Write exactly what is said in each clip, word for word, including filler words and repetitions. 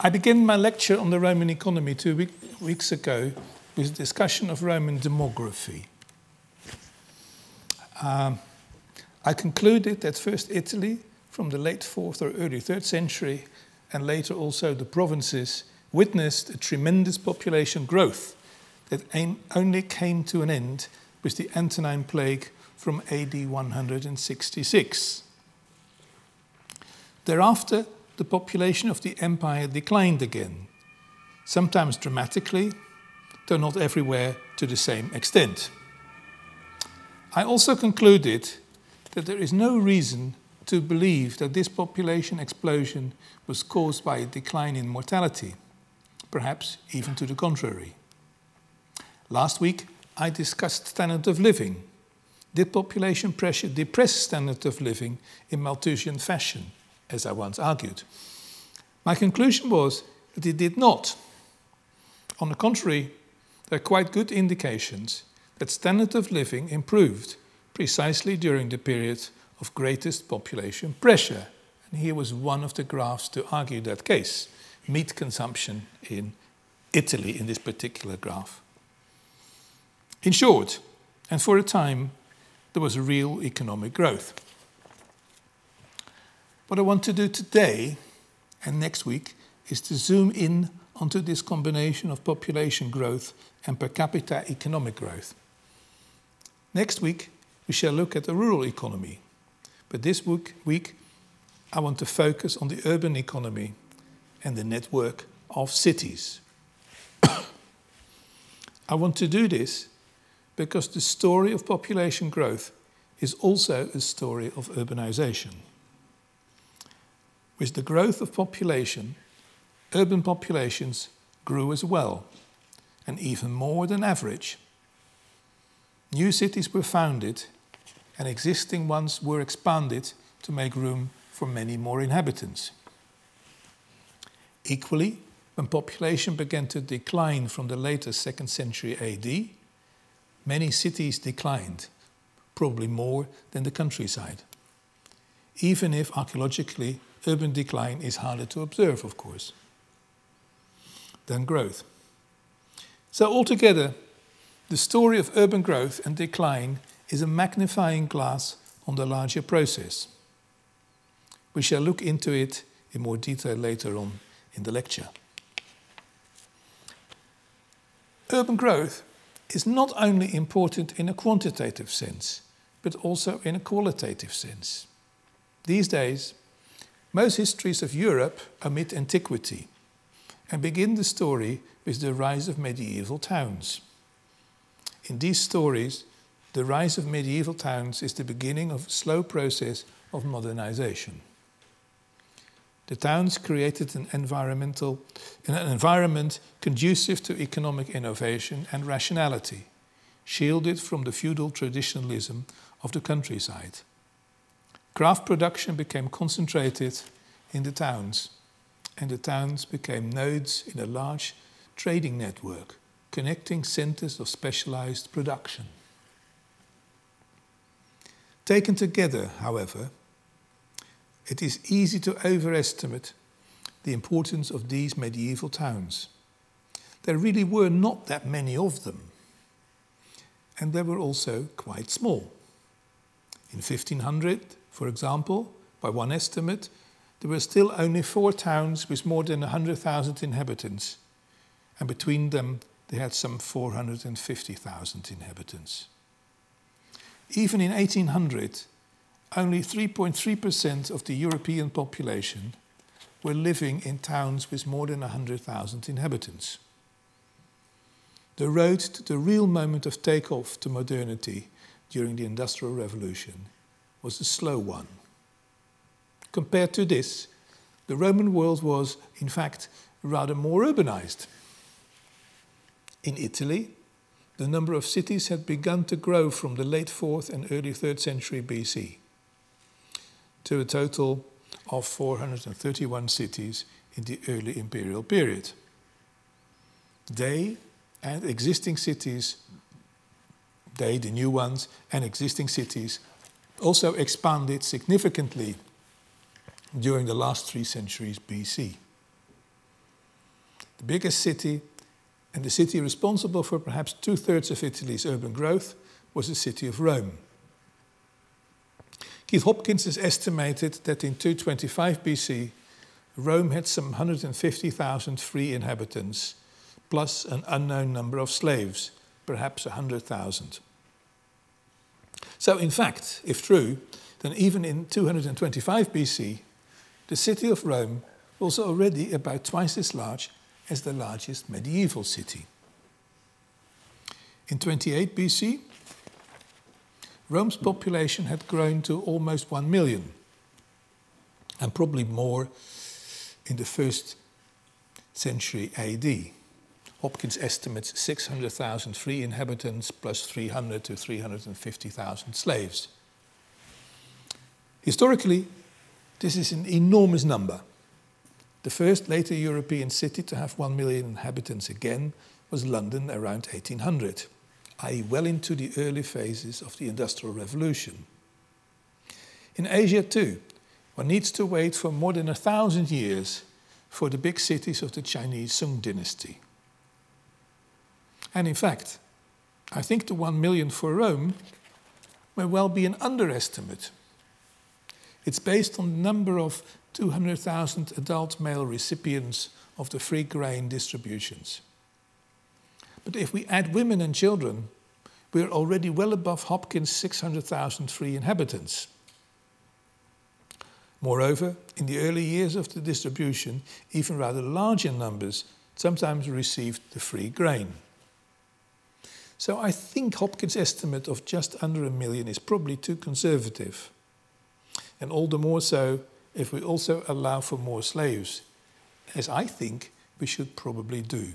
I began my lecture on the Roman economy two week, weeks ago with a discussion of Roman demography. Um, I concluded that first Italy, from the late fourth or early third century, and later also the provinces, witnessed a tremendous population growth that only came to an end with the Antonine Plague from A D one hundred sixty-six. Thereafter, the population of the empire declined again, sometimes dramatically, though not everywhere to the same extent. I also concluded that there is no reason to believe that this population explosion was caused by a decline in mortality, perhaps even to the contrary. Last week, I discussed standard of living. Did population pressure depress standard of living in Malthusian fashion, as I once argued? My conclusion was that it did not. On the contrary, there are quite good indications that standard of living improved precisely during the period of greatest population pressure. And here was one of the graphs to argue that case, meat consumption in Italy in this particular graph. In short, and for a time, there was a real economic growth. What I want to do today and next week is to zoom in onto this combination of population growth and per capita economic growth. Next week, we shall look at the rural economy. But this week, I want to focus on the urban economy and the network of cities. I want to do this because the story of population growth is also a story of urbanization. With the growth of population, urban populations grew as well, and even more than average. New cities were founded, and existing ones were expanded to make room for many more inhabitants. Equally, when population began to decline from the later second century A D, many cities declined, probably more than the countryside. Even if archaeologically, urban decline is harder to observe, of course, than growth. So altogether, the story of urban growth and decline is a magnifying glass on the larger process. We shall look into it in more detail later on in the lecture. Urban growth is not only important in a quantitative sense, but also in a qualitative sense. These days, most histories of Europe omit antiquity and begin the story with the rise of medieval towns. In these stories, the rise of medieval towns is the beginning of a slow process of modernization. The towns created an environmental, an environment conducive to economic innovation and rationality, shielded from the feudal traditionalism of the countryside. Craft production became concentrated in the towns, and the towns became nodes in a large trading network, connecting centers of specialized production. Taken together, however, it is easy to overestimate the importance of these medieval towns. There really were not that many of them, and they were also quite small. In fifteen hundred, for example, by one estimate, there were still only four towns with more than one hundred thousand inhabitants, and between them they had some four hundred fifty thousand inhabitants. Even in eighteen hundred, only three point three percent of the European population were living in towns with more than one hundred thousand inhabitants. The road to the real moment of takeoff to modernity during the Industrial Revolution was a slow one. Compared to this, the Roman world was, in fact, rather more urbanized. In Italy, the number of cities had begun to grow from the late fourth and early third century B C to a total of four hundred thirty-one cities in the early imperial period. They and existing cities, they, the new ones, and existing cities also expanded significantly during the last three centuries B C. The biggest city, and the city responsible for perhaps two-thirds of Italy's urban growth, was the city of Rome. Keith Hopkins has estimated that in two twenty-five B C, Rome had some one hundred fifty thousand free inhabitants, plus an unknown number of slaves, perhaps one hundred thousand. So in fact, if true, then even in two hundred twenty-five B C, the city of Rome was already about twice as large as the largest medieval city. In twenty-eight B C, Rome's population had grown to almost one million, and probably more in the first century A D. Hopkins estimates six hundred thousand free inhabitants plus three hundred to three hundred fifty thousand slaves. Historically, this is an enormous number. The first later European city to have one million inhabitants again was London around eighteen hundred, that is well into the early phases of the Industrial Revolution. In Asia too, one needs to wait for more than a thousand years for the big cities of the Chinese Sung dynasty. And in fact, I think the one million for Rome may well be an underestimate. It's based on the number of two hundred thousand adult male recipients of the free grain distributions. But if we add women and children, we're already well above Hopkins' six hundred thousand free inhabitants. Moreover, in the early years of the distribution, even rather larger numbers sometimes received the free grain. So I think Hopkins' estimate of just under a million is probably too conservative. And all the more so if we also allow for more slaves, as I think we should probably do.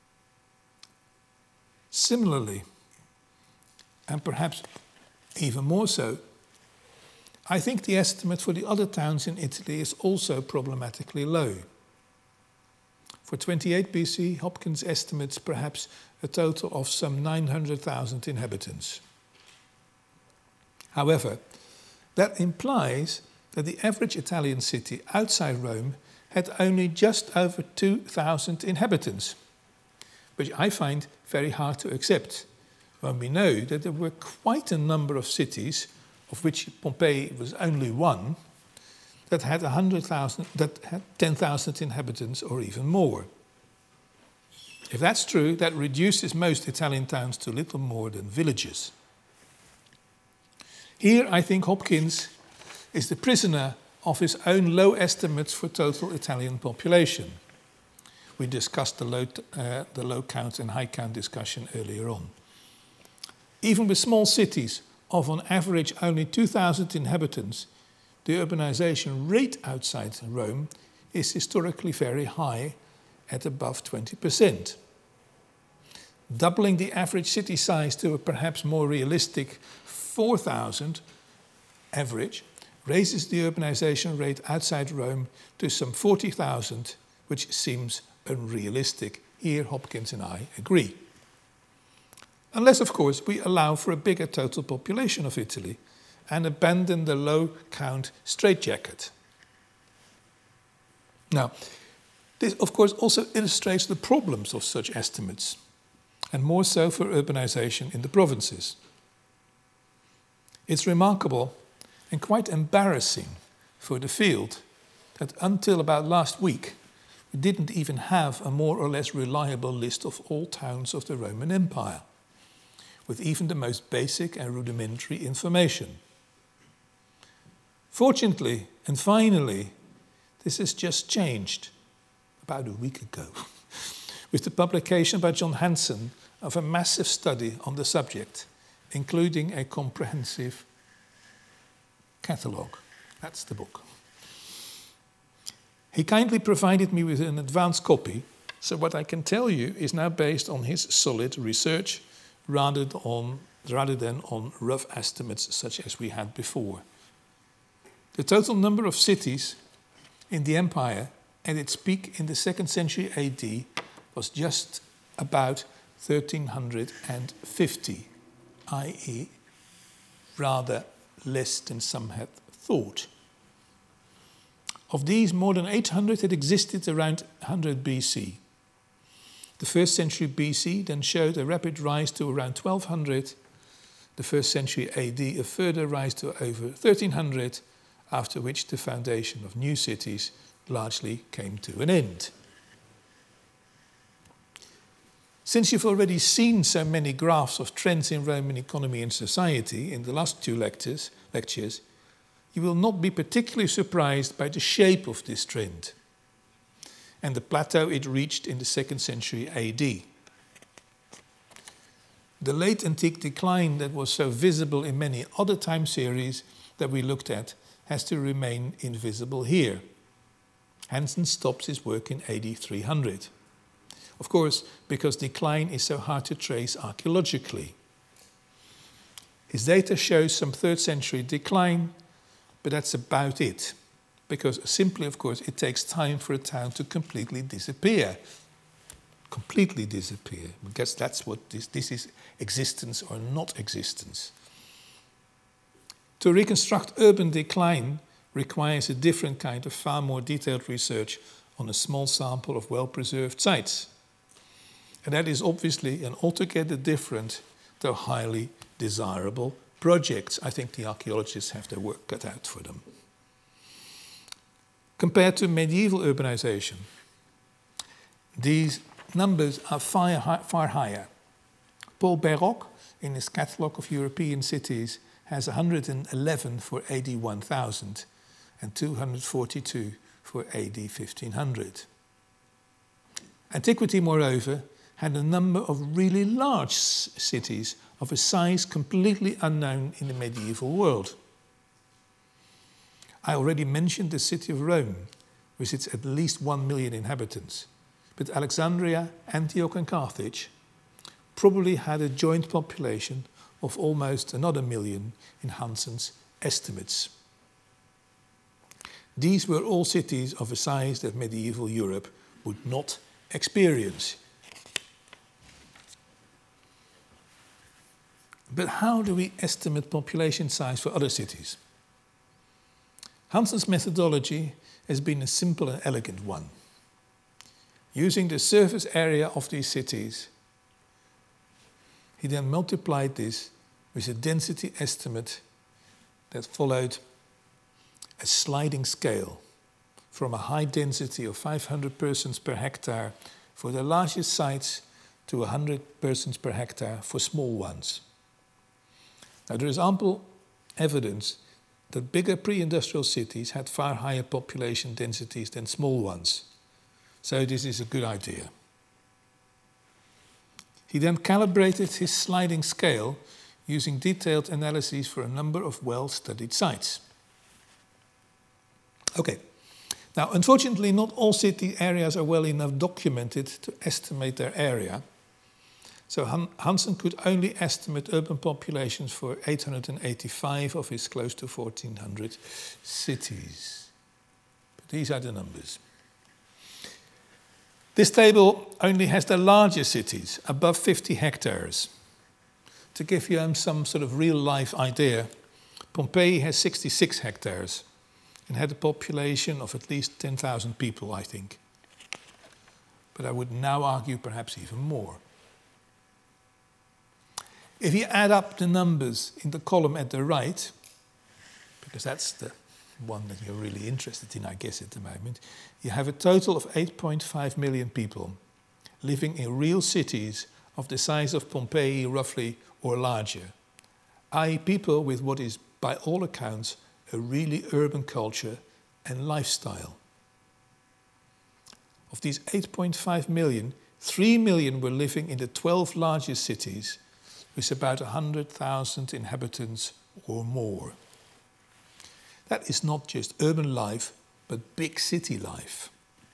Similarly, and perhaps even more so, I think the estimate for the other towns in Italy is also problematically low. For twenty-eight B C, Hopkins estimates perhaps a total of some nine hundred thousand inhabitants. However, that implies that the average Italian city outside Rome had only just over two thousand inhabitants, which I find very hard to accept when we know that there were quite a number of cities, of which Pompeii was only one, that had one hundred thousand, that had ten thousand inhabitants or even more. If that's true, that reduces most Italian towns to little more than villages. Here, I think Hopkins is the prisoner of his own low estimates for total Italian population. We discussed the low, uh, the low count and high count discussion earlier on. Even with small cities of on average only two thousand inhabitants, the urbanization rate outside Rome is historically very high at above twenty percent. Doubling the average city size to a perhaps more realistic four thousand average raises the urbanization rate outside Rome to some forty thousand, which seems unrealistic. Here Hopkins and I agree. Unless, of course, we allow for a bigger total population of Italy and abandon the low count straitjacket. Now, this, of course, also illustrates the problems of such estimates, and more so for urbanization in the provinces. It's remarkable and quite embarrassing for the field that until about last week, we didn't even have a more or less reliable list of all towns of the Roman Empire, with even the most basic and rudimentary information. Fortunately, and finally, this has just changed about a week ago, with the publication by John Hanson of a massive study on the subject, including a comprehensive catalogue. That's the book. He kindly provided me with an advance copy, so what I can tell you is now based on his solid research rather than on, rather than on rough estimates such as we had before. The total number of cities in the empire at its peak in the second century A D was just about one thousand three hundred fifty, that is rather less than some had thought. Of these, more than eight hundred had existed around one hundred B C. The first century B C then showed a rapid rise to around twelve hundred, the first century A D a further rise to over thirteen hundred, after which the foundation of new cities largely came to an end. Since you've already seen so many graphs of trends in Roman economy and society in the last two lectures, lectures, you will not be particularly surprised by the shape of this trend and the plateau it reached in the second century A D. The late antique decline that was so visible in many other time series that we looked at has to remain invisible here. Hansen stops his work in A D three hundred. Of course, because decline is so hard to trace archaeologically. His data shows some third century decline, but that's about it. Because simply, of course, it takes time for a town to completely disappear. Completely disappear. Because that's what this, this is, existence or not existence. To reconstruct urban decline requires a different kind of far more detailed research on a small sample of well-preserved sites. And that is obviously an altogether different, though highly desirable project. I think the archaeologists have their work cut out for them. Compared to medieval urbanization, these numbers are far, far higher. Paul Béroc, in his catalogue of European cities, has one hundred eleven for A D one thousand and two hundred forty-two for A D fifteen hundred. Antiquity, moreover, had a number of really large cities of a size completely unknown in the medieval world. I already mentioned the city of Rome, with its at least one million inhabitants, but Alexandria, Antioch and Carthage probably had a joint population of almost another million in Hansen's estimates. These were all cities of a size that medieval Europe would not experience. But how do we estimate population size for other cities? Hansen's methodology has been a simple and elegant one. Using the surface area of these cities, he then multiplied this with a density estimate that followed a sliding scale from a high density of five hundred persons per hectare for the largest sites to one hundred persons per hectare for small ones. Now, there is ample evidence that bigger pre-industrial cities had far higher population densities than small ones. So this is a good idea. He then calibrated his sliding scale using detailed analyses for a number of well-studied sites. Okay, now unfortunately not all city areas are well enough documented to estimate their area. So Hansen could only estimate urban populations for eight hundred eighty-five of his close to fourteen hundred cities. But these are the numbers. This table only has the larger cities, above fifty hectares. To give you some sort of real-life idea, Pompeii has sixty-six hectares and had a population of at least ten thousand people, I think. But I would now argue perhaps even more. If you add up the numbers in the column at the right, because that's the one that you're really interested in, I guess, at the moment, you have a total of eight point five million people living in real cities of the size of Pompeii, roughly, or larger, that is people with what is, by all accounts, a really urban culture and lifestyle. Of these eight point five million, three million were living in the twelve largest cities, with about one hundred thousand inhabitants or more. That is not just urban life, but big city life.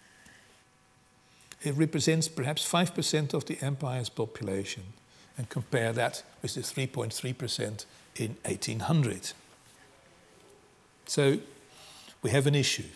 It represents perhaps five percent of the empire's population, and compare that with the three point three percent in eighteen hundred. So we have an issue.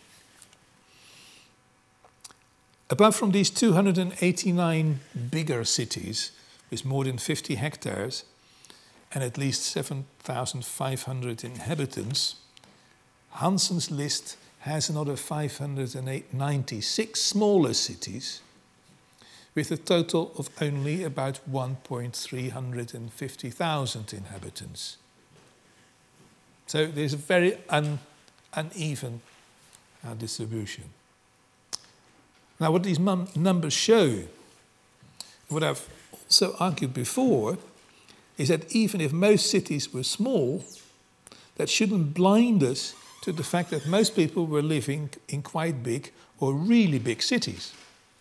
Apart from these two hundred eighty-nine bigger cities, with more than fifty hectares and at least seven thousand five hundred inhabitants, Hansen's list has another five hundred ninety-six smaller cities with a total of only about one million three hundred fifty thousand inhabitants. So there's a very un, uneven uh, distribution. Now, what these mum- numbers show, what I've also argued before, is that even if most cities were small, that shouldn't blind us to the fact that most people were living in quite big or really big cities.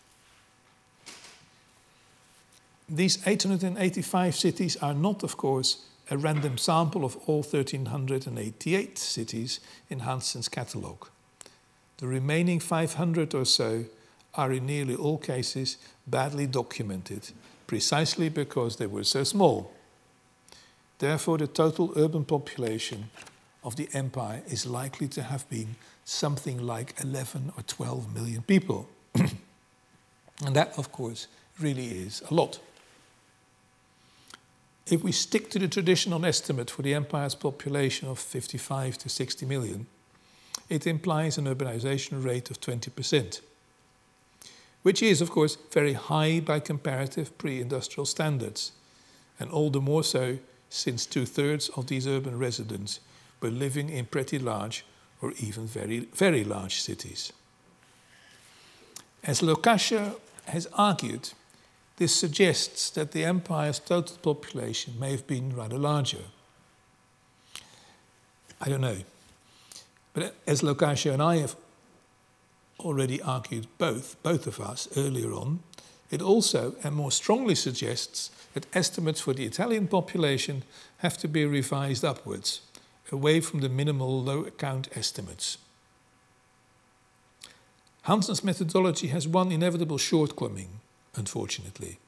These eight hundred eighty-five cities are not, of course, a random sample of all one thousand three hundred eighty-eight cities in Hanssen's catalogue. The remaining five hundred or so are in nearly all cases badly documented, precisely because they were so small. Therefore, the total urban population of the empire is likely to have been something like eleven or twelve million people. And that, of course, really is a lot. If we stick to the traditional estimate for the empire's population of fifty-five to sixty million, it implies an urbanization rate of twenty percent, which is, of course, very high by comparative pre-industrial standards, and all the more so since two-thirds of these urban residents were living in pretty large or even very, very large cities. As Locascio has argued, this suggests that the empire's total population may have been rather larger. I don't know. But as Locascio and I have already argued both, both of us earlier on, it also and more strongly suggests that estimates for the Italian population have to be revised upwards, away from the minimal low count estimates. Hanssen's methodology has one inevitable shortcoming, unfortunately.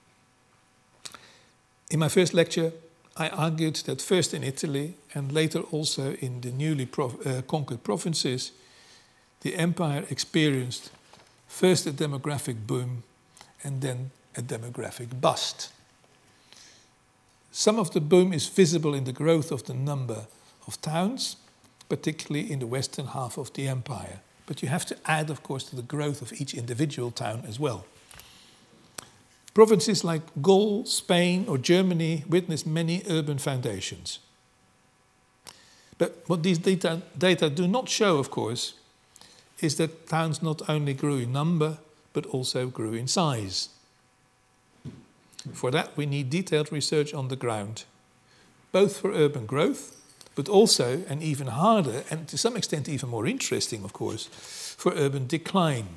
In my first lecture, I argued that first in Italy and later also in the newly prof- uh, conquered provinces, the empire experienced first a demographic boom and then a demographic bust. Some of the boom is visible in the growth of the number of towns, particularly in the western half of the empire. But you have to add, of course, to the growth of each individual town as well. Provinces like Gaul, Spain, or Germany witnessed many urban foundations. But what these data, data do not show, of course, is that towns not only grew in number, but also grew in size. For that, we need detailed research on the ground, both for urban growth, but also, and even harder, and to some extent even more interesting, of course, for urban decline.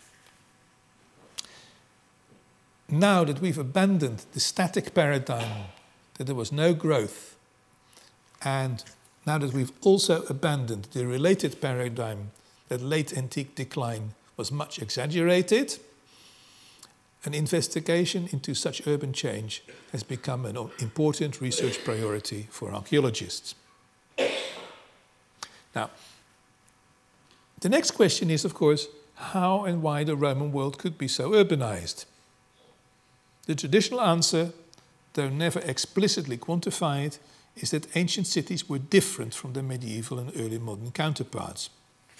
Now that we've abandoned the static paradigm that there was no growth, and now that we've also abandoned the related paradigm that late antique decline was much exaggerated, an investigation into such urban change has become an important research priority for archaeologists. Now, the next question is, of course, how and why the Roman world could be so urbanized. The traditional answer, though never explicitly quantified, is that ancient cities were different from their medieval and early modern counterparts.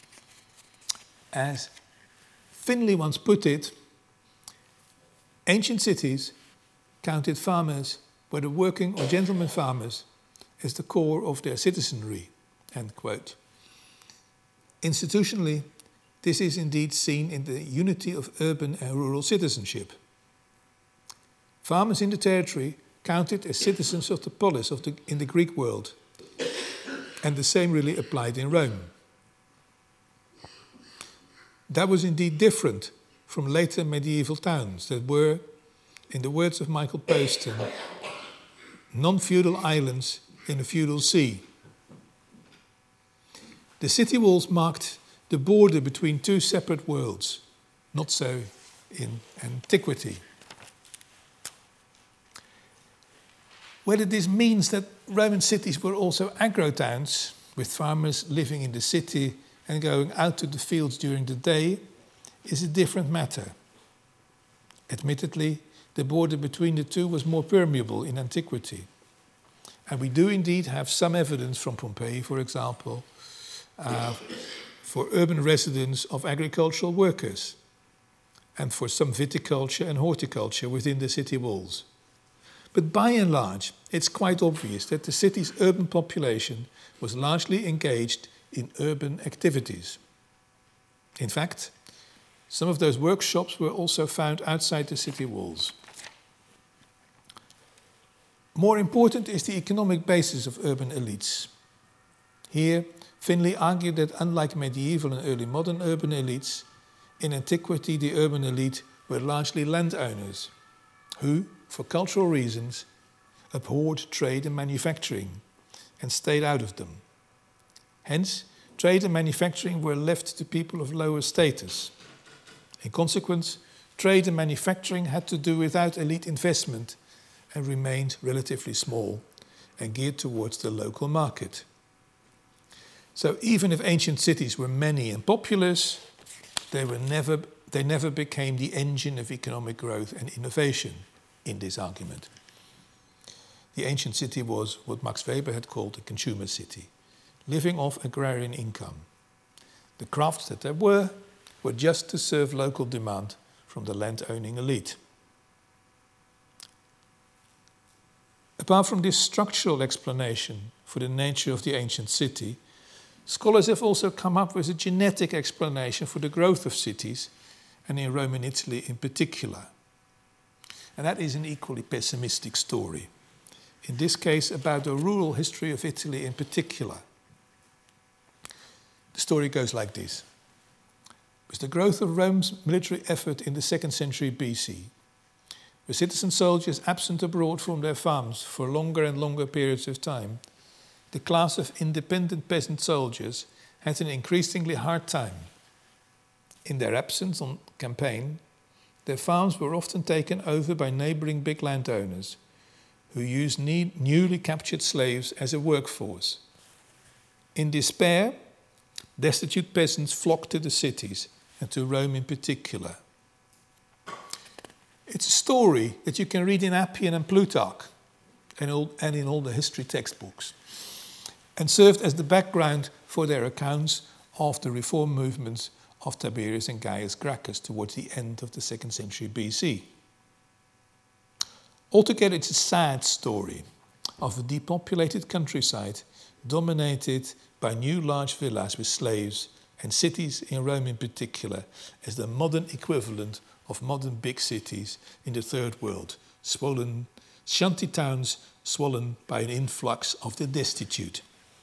As Finlay once put it, ancient cities counted farmers, whether working or gentleman farmers, as the core of their citizenry, end quote. Institutionally, this is indeed seen in the unity of urban and rural citizenship. Farmers in the territory counted as citizens of the polis of the, in the Greek world, and the same really applied in Rome. That was indeed different from later medieval towns that were, in the words of Michael Poston, non-feudal islands in a feudal sea. The city walls marked the border between two separate worlds, not so in antiquity. Whether this means that Roman cities were also agro-towns, with farmers living in the city and going out to the fields during the day, is a different matter. Admittedly, the border between the two was more permeable in antiquity. And we do indeed have some evidence from Pompeii, for example, uh, for urban residence of agricultural workers. and for some viticulture and horticulture within the city walls. But by and large, it's quite obvious that the city's urban population was largely engaged in urban activities. In fact, some of those workshops were also found outside the city walls. More important is the economic basis of urban elites. Here, Finlay argued that unlike medieval and early modern urban elites, in antiquity the urban elite were largely landowners who, for cultural reasons, abhorred trade and manufacturing and stayed out of them. Hence, trade and manufacturing were left to people of lower status. In consequence, trade and manufacturing had to do without elite investment and remained relatively small and geared towards the local market. So even if ancient cities were many and populous, they were never, they never became the engine of economic growth and innovation in this argument. The ancient city was what Max Weber had called a consumer city, living off agrarian income. The crafts that there were were just to serve local demand from the land-owning elite. Apart from this structural explanation for the nature of the ancient city, scholars have also come up with a genetic explanation for the growth of cities, and in Rome and Italy in particular. And that is an equally pessimistic story. In this case, about the rural history of Italy in particular. The story goes like this. With the growth of Rome's military effort in the second century B C, with citizen soldiers absent abroad from their farms for longer and longer periods of time, the class of independent peasant soldiers had an increasingly hard time. In their absence on campaign, their farms were often taken over by neighboring big landowners who used need, newly captured slaves as a workforce. In despair, destitute peasants flocked to the cities and to Rome in particular. It's a story that you can read in Appian and Plutarch and, all, and in all the history textbooks, and served as the background for their accounts of the reform movements of Tiberius and Gaius Gracchus towards the end of the second century B C. Altogether, it's a sad story of a depopulated countryside dominated by new large villas with slaves and cities in Rome in particular as the modern equivalent of modern big cities in the third world, swollen shanty towns swollen by an influx of the destitute.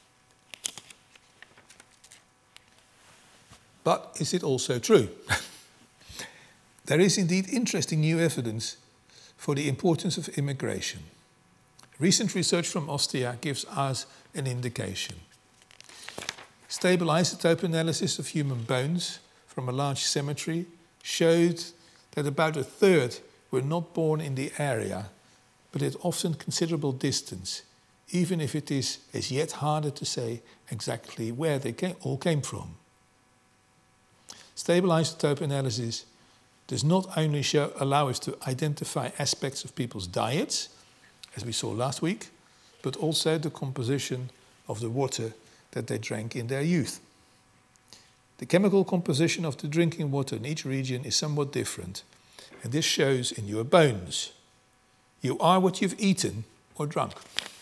But is it also true? There is indeed interesting new evidence for the importance of immigration. Recent research from Ostia gives us an indication. Stable isotope analysis of human bones from a large cemetery showed that about a third were not born in the area, but at often considerable distance, even if it is as yet harder to say exactly where they came, all came from. Stable isotope analysis does not only show, allow us to identify aspects of people's diets, as we saw last week, but also the composition of the water that they drank in their youth. The chemical composition of the drinking water in each region is somewhat different, and this shows in your bones. You are what you've eaten or drunk.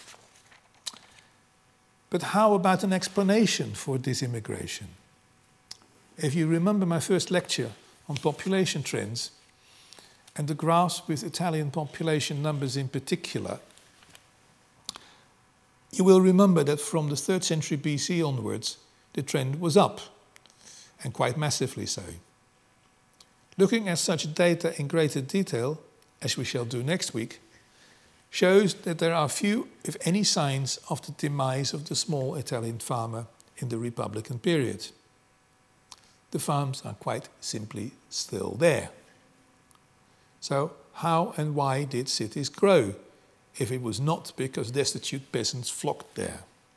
But how about an explanation for this immigration? If you remember my first lecture on population trends and the graphs with Italian population numbers in particular, you will remember that from the third century B C onwards, the trend was up, and quite massively so. Looking at such data in greater detail, as we shall do next week, shows that there are few, if any, signs of the demise of the small Italian farmer in the Republican period. The farms are quite simply still there. So how and why did cities grow, if it was not because destitute peasants flocked there?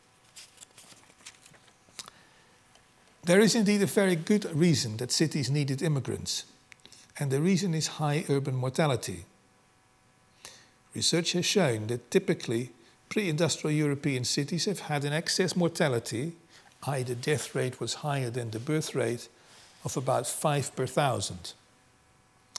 There is indeed a very good reason that cities needed immigrants, and the reason is high urban mortality. Research has shown that typically pre-industrial European cities have had an excess mortality, that is the death rate was higher than the birth rate, of about five per thousand.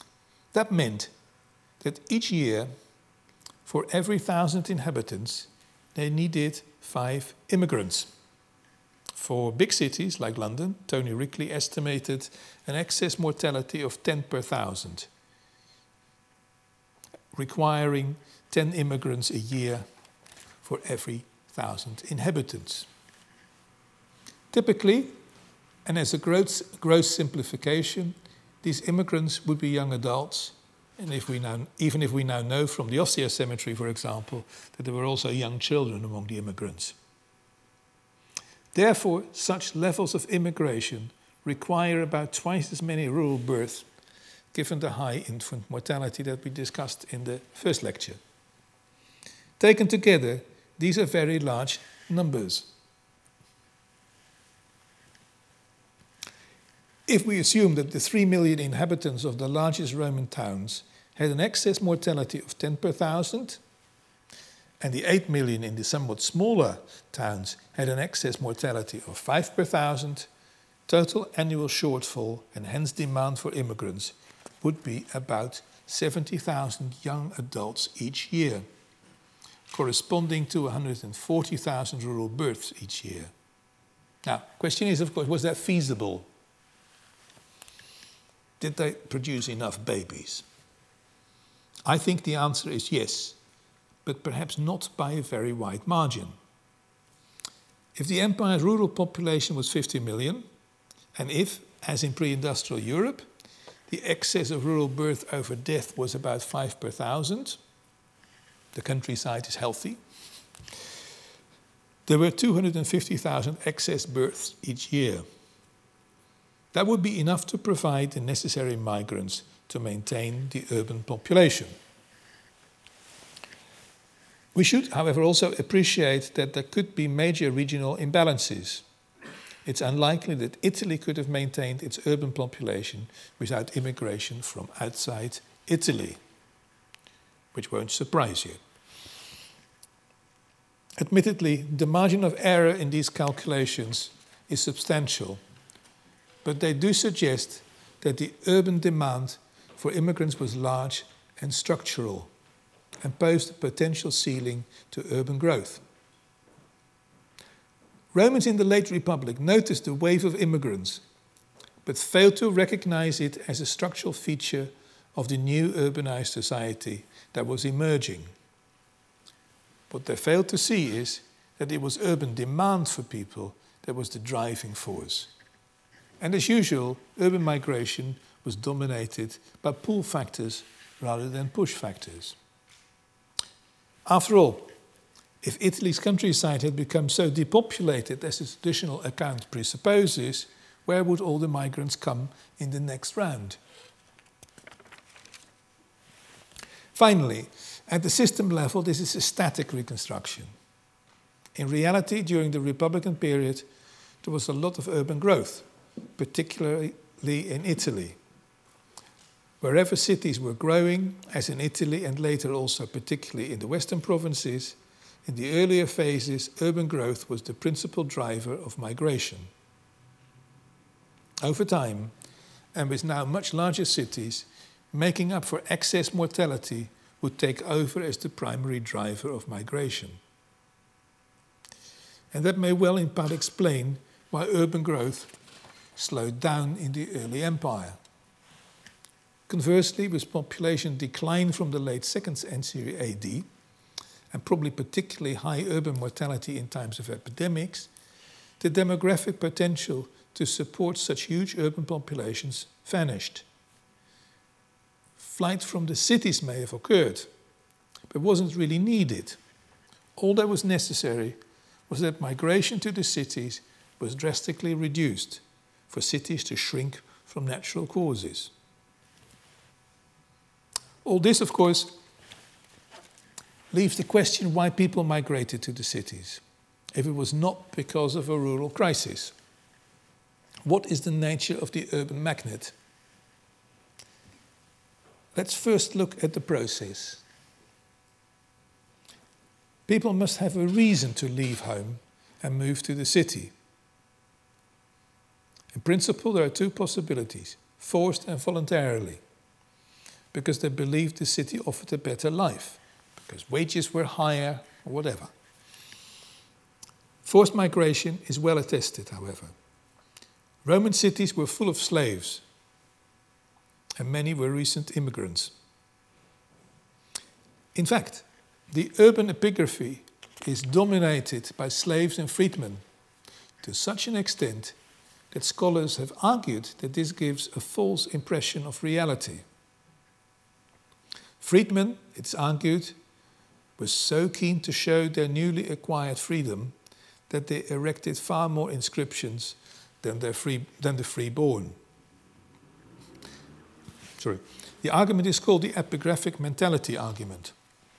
That meant that each year, for every thousand inhabitants, they needed five immigrants. For big cities like London, Tony Rickley estimated an excess mortality of ten per thousand, requiring ten immigrants a year for every thousand inhabitants. Typically, and as a gross, gross simplification, these immigrants would be young adults, and if we now, even if we now know from the Ostia Cemetery, for example, that there were also young children among the immigrants. Therefore, such levels of immigration require about twice as many rural births, given the high infant mortality that we discussed in the first lecture. Taken together, these are very large numbers. If we assume that the three million inhabitants of the largest Roman towns had an excess mortality of ten per thousand, and the eight million in the somewhat smaller towns had an excess mortality of five per thousand, total annual shortfall and hence demand for immigrants would be about seventy thousand young adults each year, corresponding to one hundred forty thousand rural births each year. Now, the question is, of course, was that feasible? Did they produce enough babies? I think the answer is yes, but perhaps not by a very wide margin. If the empire's rural population was fifty million, and if, as in pre-industrial Europe, the excess of rural birth over death was about five per thousand, the countryside is healthy, there were two hundred fifty thousand excess births each year. That would be enough to provide the necessary migrants to maintain the urban population. We should, however, also appreciate that there could be major regional imbalances. It's unlikely that Italy could have maintained its urban population without immigration from outside Italy, which won't surprise you. Admittedly, the margin of error in these calculations is substantial, but they do suggest that the urban demand for immigrants was large and structural and posed a potential ceiling to urban growth. Romans in the late Republic noticed the wave of immigrants, but failed to recognize it as a structural feature of the new urbanized society that was emerging. What they failed to see is that it was urban demand for people that was the driving force. And as usual, urban migration was dominated by pull factors rather than push factors. After all, if Italy's countryside had become so depopulated as the traditional account presupposes, where would all the migrants come in the next round? Finally, at the system level, this is a static reconstruction. In reality, during the Republican period, there was a lot of urban growth, particularly in Italy. Wherever cities were growing, as in Italy and later also particularly in the western provinces, in the earlier phases, urban growth was the principal driver of migration. Over time, and with now much larger cities, making up for excess mortality would take over as the primary driver of migration. And that may well in part explain why urban growth slowed down in the early empire. Conversely, with population decline from the late second century A D, and probably particularly high urban mortality in times of epidemics, the demographic potential to support such huge urban populations vanished. Flight from the cities may have occurred, but wasn't really needed. All that was necessary was that migration to the cities was drastically reduced for cities to shrink from natural causes. All this, of course, leaves the question why people migrated to the cities, if it was not because of a rural crisis. What is the nature of the urban magnet? Let's first look at the process. People must have a reason to leave home and move to the city. In principle, there are two possibilities, forced and voluntarily. because they believed the city offered a better life, because wages were higher, or whatever. Forced migration is well attested, however. Roman cities were full of slaves, and many were recent immigrants. In fact, the urban epigraphy is dominated by slaves and freedmen to such an extent that scholars have argued that this gives a false impression of reality. Freedmen, it's argued, were so keen to show their newly acquired freedom that they erected far more inscriptions than, their free, than the freeborn. Sorry. The argument is called the epigraphic mentality argument.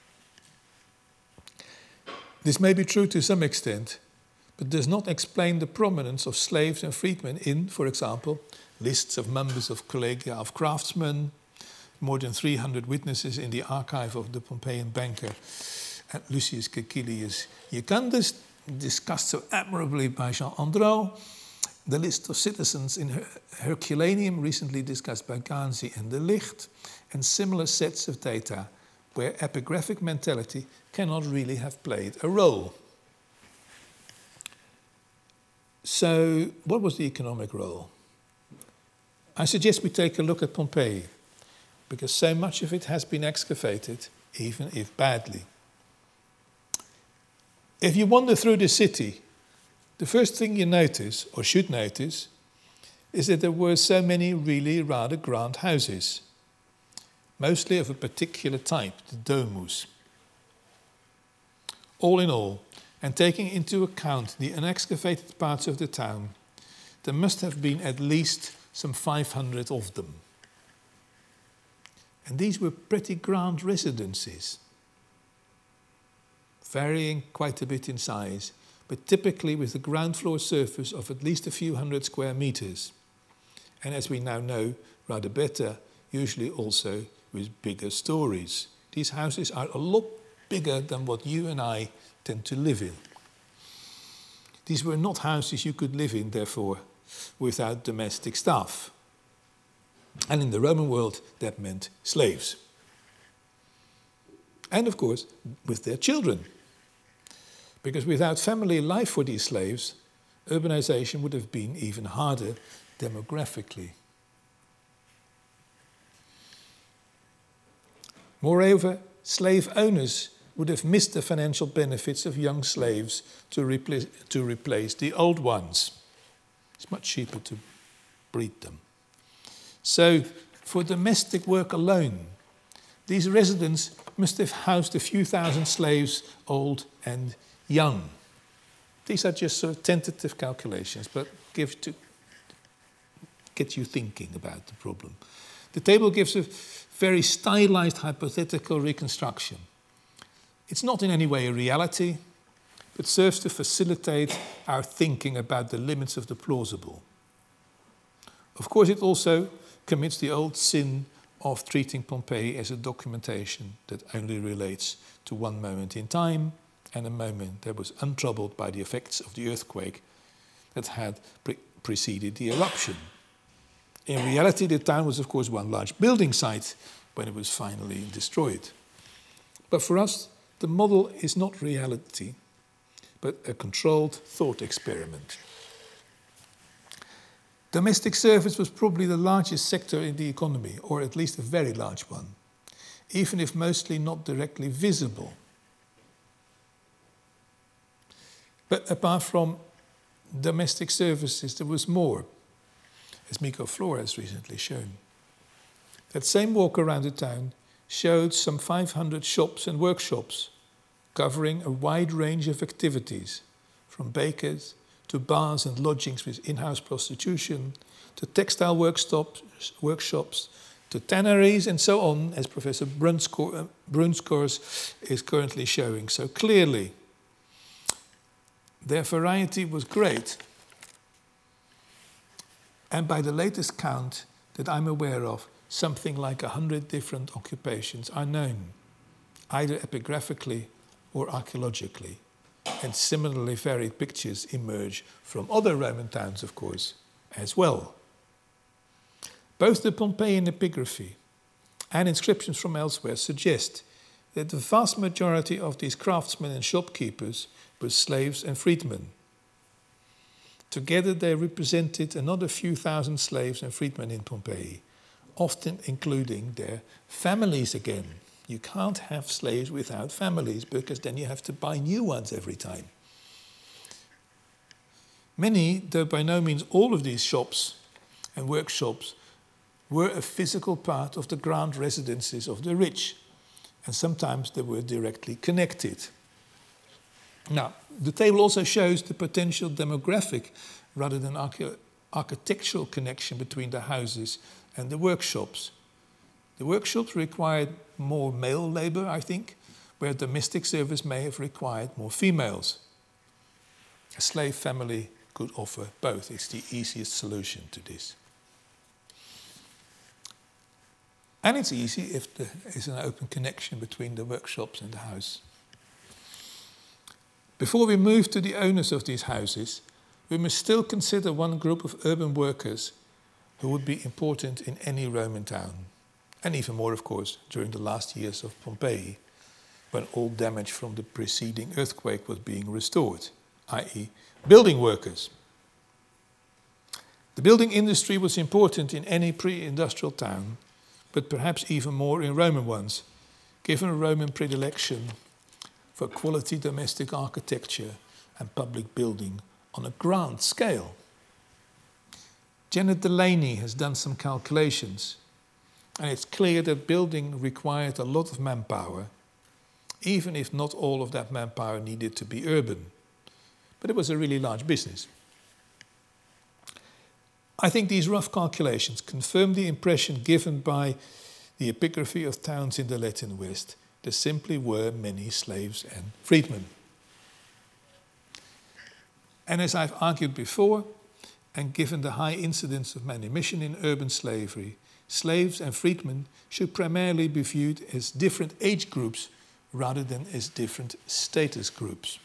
This may be true to some extent, but does not explain the prominence of slaves and freedmen in, for example, lists of members of Collegia of Craftsmen, more than three hundred witnesses in the archive of the Pompeian banker Lucius Caecilius Jacandus, discussed so admirably by Jean Andreau, the list of citizens in Her- Herculaneum, recently discussed by Ganzi and De Licht, and similar sets of data where epigraphic mentality cannot really have played a role. So, what was the economic role? I suggest we take a look at Pompeii, because so much of it has been excavated, even if badly. If you wander through the city, the first thing you notice, or should notice, is that there were so many really rather grand houses, mostly of a particular type, the domus. All in all, and taking into account the unexcavated parts of the town, there must have been at least some five hundred of them. And these were pretty grand residences, varying quite a bit in size, but typically with a ground floor surface of at least a few hundred square meters. And as we now know, rather better, usually also with bigger stories. These houses are a lot bigger than what you and I tend to live in. These were not houses you could live in, therefore, without domestic staff. And in the Roman world, that meant slaves. And of course, with their children. Because without family life for these slaves, urbanization would have been even harder demographically. Moreover, slave owners would have missed the financial benefits of young slaves to replace, to replace the old ones. It's much cheaper to breed them. So, for domestic work alone, these residents must have housed a few thousand slaves, old and young. These are just sort of tentative calculations, but give to get you thinking about the problem. The table gives a very stylized hypothetical reconstruction. It's not in any way a reality, but serves to facilitate our thinking about the limits of the plausible. Of course, it also commits the old sin of treating Pompeii as a documentation that only relates to one moment in time and a moment that was untroubled by the effects of the earthquake that had pre- preceded the eruption. In reality, the town was, of course, one large building site when it was finally destroyed. But for us, the model is not reality, but a controlled thought experiment. Domestic service was probably the largest sector in the economy, or at least a very large one, even if mostly not directly visible. But apart from domestic services, there was more, as Miko Flora has recently shown. That same walk around the town showed some five hundred shops and workshops covering a wide range of activities, from bakers to bars and lodgings with in-house prostitution, to textile workshops, workshops, to tanneries and so on, as Professor Brunskors is currently showing so clearly. Their variety was great. And by the latest count that I'm aware of, something like a hundred different occupations are known, either epigraphically or archaeologically. And similarly varied pictures emerge from other Roman towns, of course, as well. Both the Pompeian epigraphy and inscriptions from elsewhere suggest that the vast majority of these craftsmen and shopkeepers were slaves and freedmen. Together they represented another few thousand slaves and freedmen in Pompeii, often including their families again. You can't have slaves without families, because then you have to buy new ones every time. Many, though by no means all of these shops and workshops, were a physical part of the grand residences of the rich, and sometimes they were directly connected. Now, the table also shows the potential demographic rather than archi- architectural connection between the houses and the workshops. The workshops required more male labor, I think, where domestic service may have required more females. A slave family could offer both. It's the easiest solution to this. And it's easy if there is an open connection between the workshops and the house. Before we move to the owners of these houses, we must still consider one group of urban workers who would be important in any Roman town, and even more, of course, during the last years of Pompeii, when all damage from the preceding earthquake was being restored, that is building workers. The building industry was important in any pre-industrial town, but perhaps even more in Roman ones, given a Roman predilection for quality domestic architecture and public building on a grand scale. Janet Delaney has done some calculations, and it's clear that building required a lot of manpower, even if not all of that manpower needed to be urban. But it was a really large business. I think these rough calculations confirm the impression given by the epigraphy of towns in the Latin West. There simply were many slaves and freedmen. And as I've argued before, and given the high incidence of manumission in urban slavery, slaves and freedmen should primarily be viewed as different age groups rather than as different status groups.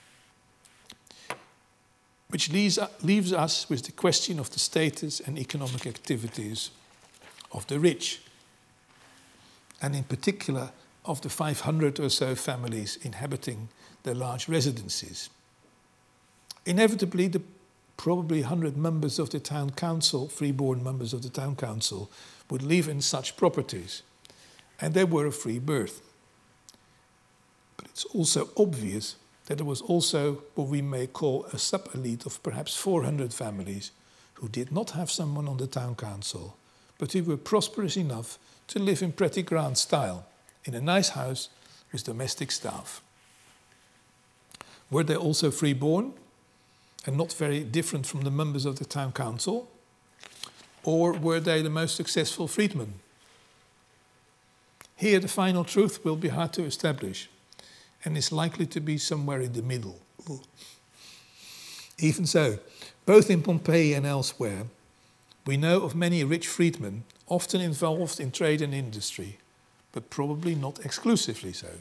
Which leaves, leaves us with the question of the status and economic activities of the rich, and in particular of the five hundred or so families inhabiting their large residences. Inevitably, the probably one hundred members of the town council, freeborn members of the town council, would live in such properties, and they were of free birth. But it's also obvious that there was also what we may call a sub-elite of perhaps four hundred families who did not have someone on the town council, but who were prosperous enough to live in pretty grand style, in a nice house with domestic staff. Were they also freeborn and not very different from the members of the town council? Or were they the most successful freedmen? Here the final truth will be hard to establish, and is likely to be somewhere in the middle. Even so, both in Pompeii and elsewhere, we know of many rich freedmen, often involved in trade and industry, but probably not exclusively so.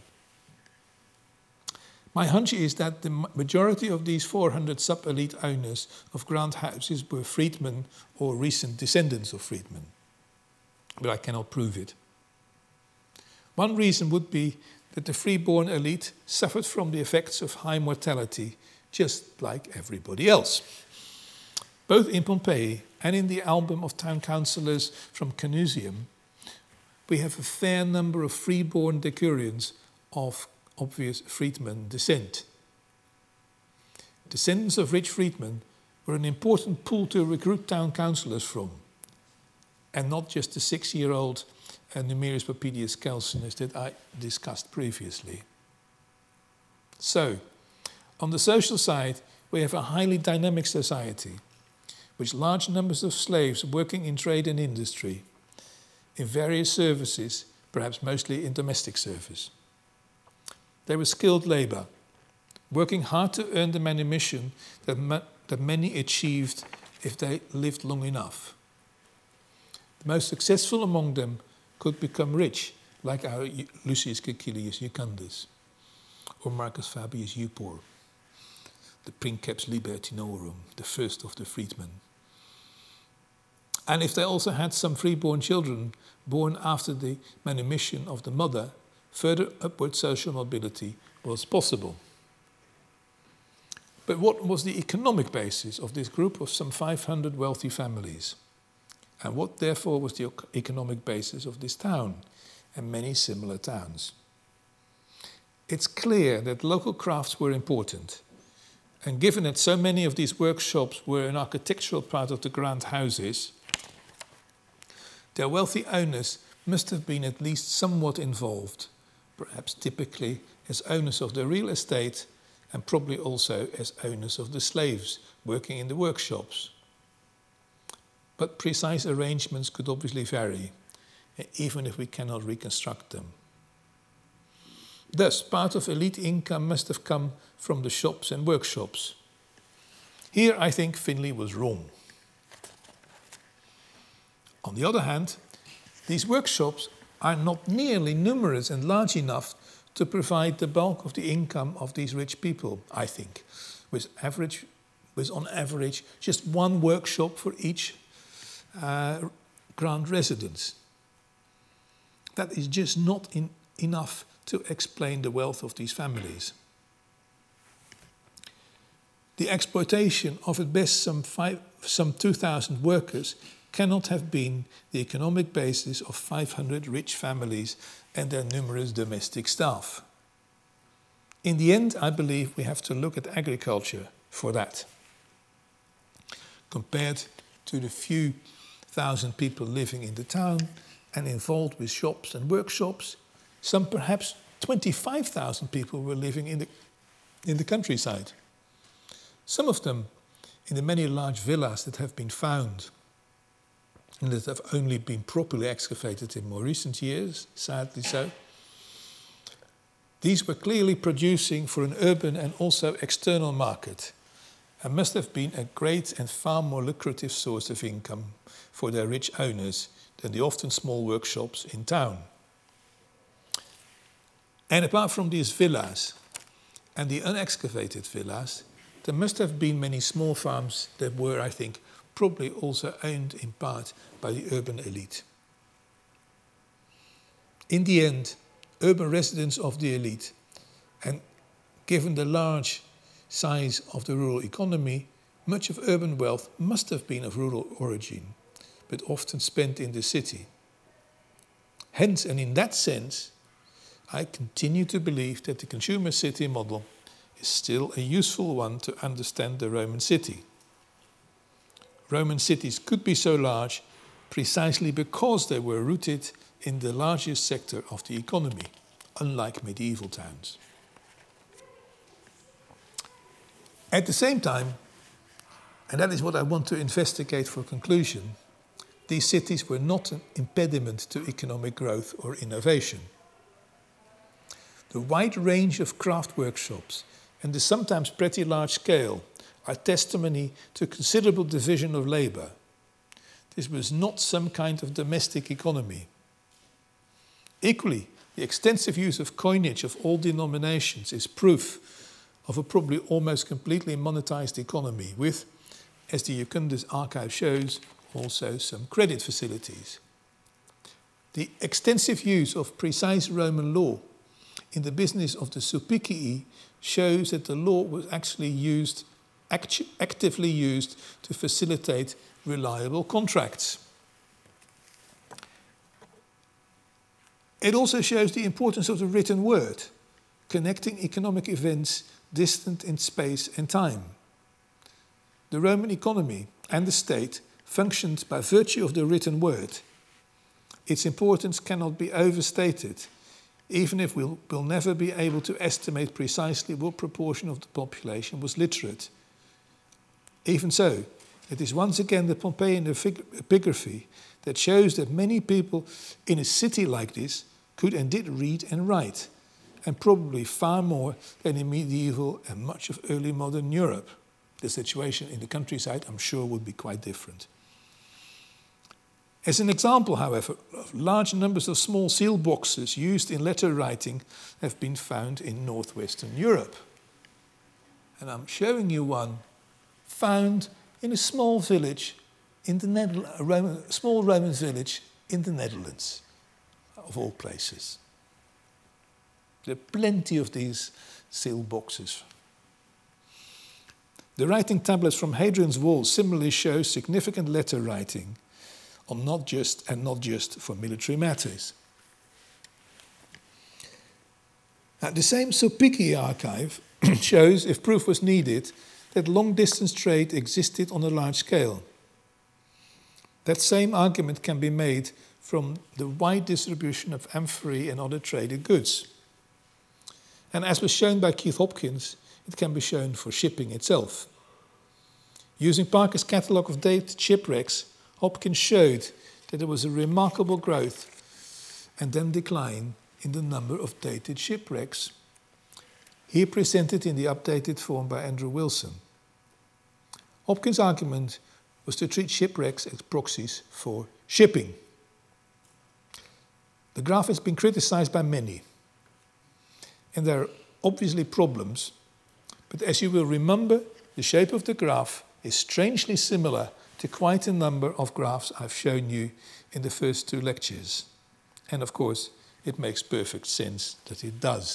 My hunch is that the majority of these four hundred sub-elite owners of grand houses were freedmen or recent descendants of freedmen, but I cannot prove it. One reason would be that the freeborn elite suffered from the effects of high mortality, just like everybody else. Both in Pompeii and in the album of town councillors from Canusium, we have a fair number of freeborn decurions of obvious freedman descent. Descendants of rich freedmen were an important pool to recruit town councillors from, and not just the six-year-old uh, Numerius Popedius Celsinus that I discussed previously. So, on the social side, we have a highly dynamic society, with large numbers of slaves working in trade and industry, in various services, perhaps mostly in domestic service. They were skilled labour, working hard to earn the manumission that, ma- that many achieved if they lived long enough. The most successful among them could become rich, like our Lucius Caecilius Jucundus, or Marcus Fabius Eupor, the Princeps Libertinorum, the first of the freedmen. And if they also had some freeborn children born after the manumission of the mother, further upward social mobility was possible. But what was the economic basis of this group of some five hundred wealthy families? And what therefore was the economic basis of this town and many similar towns? It's clear that local crafts were important. And given that so many of these workshops were an architectural part of the grand houses, their wealthy owners must have been at least somewhat involved, perhaps typically as owners of the real estate and probably also as owners of the slaves working in the workshops. But precise arrangements could obviously vary, even if we cannot reconstruct them. Thus, part of elite income must have come from the shops and workshops. Here, I think Finlay was wrong. On the other hand, these workshops are not nearly numerous and large enough to provide the bulk of the income of these rich people, I think, with, average, with on average just one workshop for each uh, grand residence. That is just not in, enough to explain the wealth of these families. The exploitation of at best some, five, some two thousand workers cannot have been the economic basis of five hundred rich families and their numerous domestic staff. In the end, I believe we have to look at agriculture for that. Compared to the few thousand people living in the town and involved with shops and workshops, some perhaps twenty-five thousand people were living in the, in the countryside. Some of them in the many large villas that have been found and that have only been properly excavated in more recent years, sadly so. These were clearly producing for an urban and also external market and must have been a great and far more lucrative source of income for their rich owners than the often small workshops in town. And apart from these villas and the unexcavated villas, there must have been many small farms that were, I think, probably also owned in part by the urban elite. In the end, urban residents of the elite, and given the large size of the rural economy, much of urban wealth must have been of rural origin, but often spent in the city. Hence, and in that sense, I continue to believe that the consumer city model is still a useful one to understand the Roman city. Roman cities could be so large precisely because they were rooted in the largest sector of the economy, unlike medieval towns. At the same time, and that is what I want to investigate for conclusion, these cities were not an impediment to economic growth or innovation. The wide range of craft workshops and the sometimes pretty large scale are testimony to considerable division of labour. This was not some kind of domestic economy. Equally, the extensive use of coinage of all denominations is proof of a probably almost completely monetized economy with, as the Jucundus archive shows, also some credit facilities. The extensive use of precise Roman law in the business of the Sulpicii shows that the law was actually used, actu- actively used to facilitate reliable contracts. It also shows the importance of the written word, connecting economic events distant in space and time. The Roman economy and the state functioned by virtue of the written word. Its importance cannot be overstated, even if we'll, we'll never be able to estimate precisely what proportion of the population was literate. Even so, it is once again the Pompeian epigraphy that shows that many people in a city like this could and did read and write, and probably far more than in medieval and much of early modern Europe. The situation in the countryside, I'm sure, would be quite different. As an example, however, large numbers of small seal boxes used in letter writing have been found in northwestern Europe. And I'm showing you one found in a small village in the Netherlands, a Roman, small Roman village in the Netherlands, of all places. There are plenty of these seal boxes. The writing tablets from Hadrian's Wall similarly show significant letter writing on not just and not just for military matters. Now, the same Sulpici archive shows, if proof was needed, that long-distance trade existed on a large scale. That same argument can be made from the wide distribution of amphorae and other traded goods. And as was shown by Keith Hopkins, it can be shown for shipping itself. Using Parker's catalogue of dated shipwrecks, Hopkins showed that there was a remarkable growth and then decline in the number of dated shipwrecks. Here presented in the updated form by Andrew Wilson. Hopkins' argument was to treat shipwrecks as proxies for shipping. The graph has been criticized by many, and there are obviously problems, but as you will remember, the shape of the graph is strangely similar to quite a number of graphs I've shown you in the first two lectures. And of course, it makes perfect sense that it does.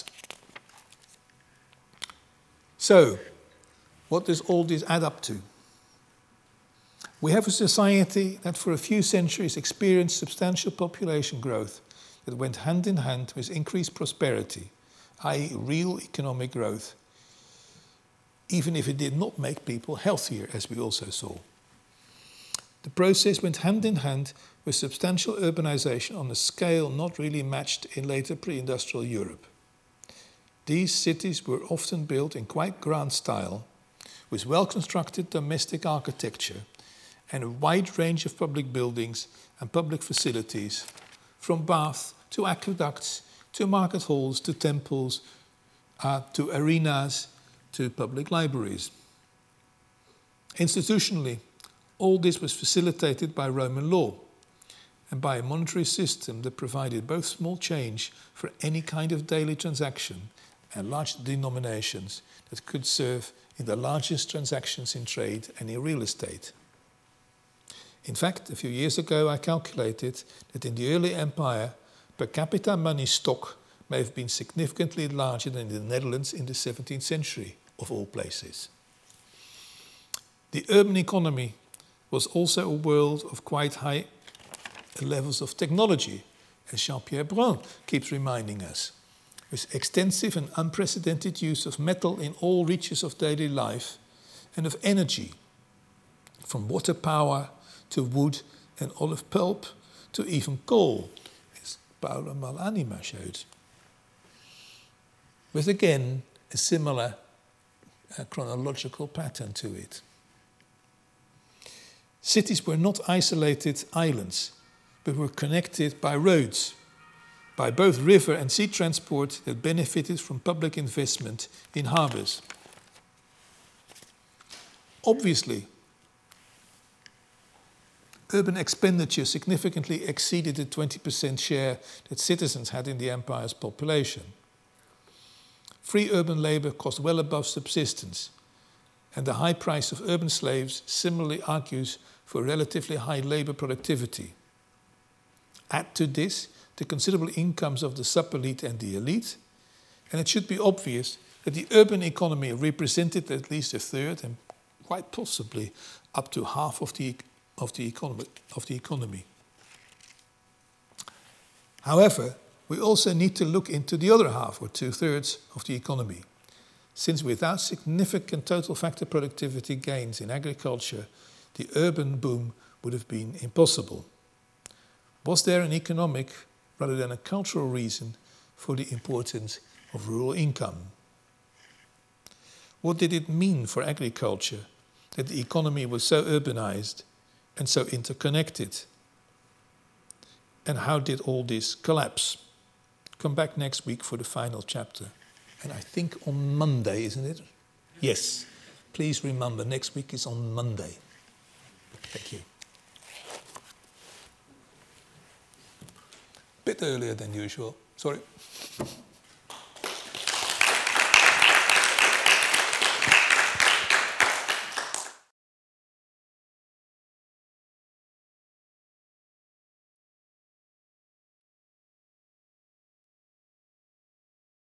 So, what does all this add up to? We have a society that for a few centuries experienced substantial population growth that went hand in hand with increased prosperity, that is real economic growth, even if it did not make people healthier, as we also saw. The process went hand in hand with substantial urbanization on a scale not really matched in later pre-industrial Europe. These cities were often built in quite grand style, with well-constructed domestic architecture and a wide range of public buildings and public facilities, from baths to aqueducts, to market halls, to temples, uh, to arenas, to public libraries. Institutionally, all this was facilitated by Roman law and by a monetary system that provided both small change for any kind of daily transaction and large denominations that could serve in the largest transactions in trade and in real estate. In fact, a few years ago I calculated that in the early empire, per capita money stock may have been significantly larger than in the Netherlands in the seventeenth century, of all places. The urban economy was also a world of quite high levels of technology, as Jean-Pierre Brun keeps reminding us, with extensive and unprecedented use of metal in all reaches of daily life and of energy, from water power to wood and olive pulp to even coal, as Paolo Malanima showed, with again a similar uh, chronological pattern to it. Cities were not isolated islands, but were connected by roads, by both river and sea transport that benefited from public investment in harbours. Obviously, urban expenditure significantly exceeded the twenty percent share that citizens had in the empire's population. Free urban labour cost well above subsistence, and the high price of urban slaves similarly argues for relatively high labour productivity. Add to this the considerable incomes of the sub-elite and the elite, and it should be obvious that the urban economy represented at least a third and quite possibly up to half of the, of the, economy, of the economy. However, we also need to look into the other half, or two-thirds, of the economy, since without significant total factor productivity gains in agriculture, the urban boom would have been impossible. Was there an economic rather than a cultural reason for the importance of rural income? What did it mean for agriculture that the economy was so urbanized and so interconnected? And how did all this collapse? Come back next week for the final chapter. And I think on Monday, isn't it? Yes. Please remember, next week is on Monday. Thank you. Bit earlier than usual. Sorry.